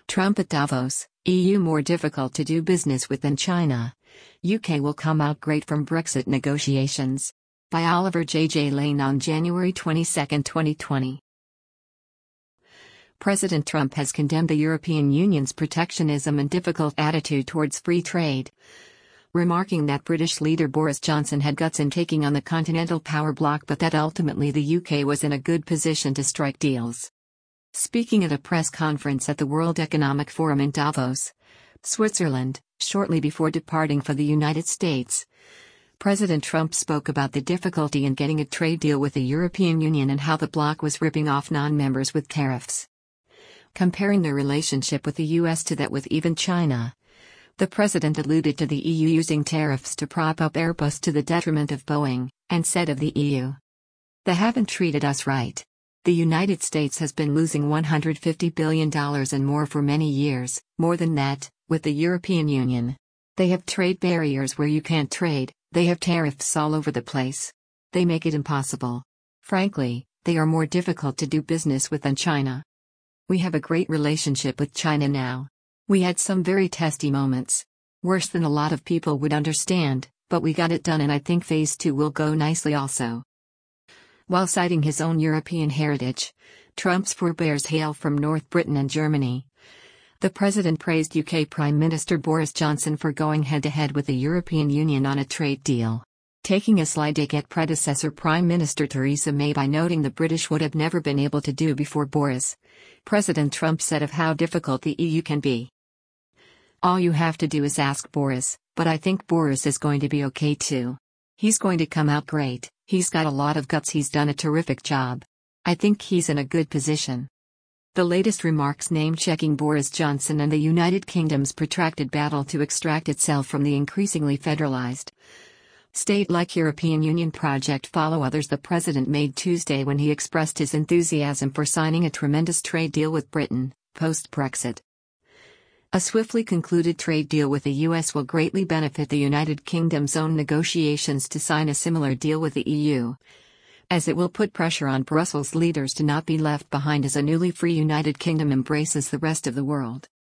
Trump at Davos, EU more difficult to do business with than China. UK will come out great from Brexit negotiations. By Oliver J. Lane on January 22, 2020. President Trump has condemned the European Union's protectionism and difficult attitude towards free trade, remarking that British leader Boris Johnson had guts in taking on the continental power bloc but that ultimately the UK was in a good position to strike deals. Speaking at a press conference at the World Economic Forum in Davos, Switzerland, shortly before departing for the United States, President Trump spoke about the difficulty in getting a trade deal with the European Union and how the bloc was ripping off non-members with tariffs. Comparing their relationship with the US to that with even China, the president alluded to the EU using tariffs to prop up Airbus to the detriment of Boeing, and said of the EU, "They haven't treated us right. The United States has been losing $150 billion and more for many years, more than that, with the European Union. They have trade barriers where you can't trade, they have tariffs all over the place. They make it impossible. Frankly, they are more difficult to do business with than China. We have a great relationship with China now. We had some very testy moments. Worse than a lot of people would understand, but we got it done and I think phase 2 will go nicely also." While citing his own European heritage, Trump's forebears hail from North Britain and Germany. The president praised UK Prime Minister Boris Johnson for going head-to-head with the European Union on a trade deal, taking a sly dig at predecessor Prime Minister Theresa May by noting the British would have never been able to do before Boris. President Trump said of how difficult the EU can be. "All you have to do is ask Boris, but I think Boris is going to be okay too. He's going to come out great, he's got a lot of guts, he's done a terrific job. I think he's in a good position." The latest remarks name-checking Boris Johnson and the United Kingdom's protracted battle to extract itself from the increasingly federalized, state-like European Union project follow others the president made Tuesday when he expressed his enthusiasm for signing a tremendous trade deal with Britain, post-Brexit. A swiftly concluded trade deal with the US will greatly benefit the United Kingdom's own negotiations to sign a similar deal with the EU, as it will put pressure on Brussels leaders to not be left behind as a newly free United Kingdom embraces the rest of the world.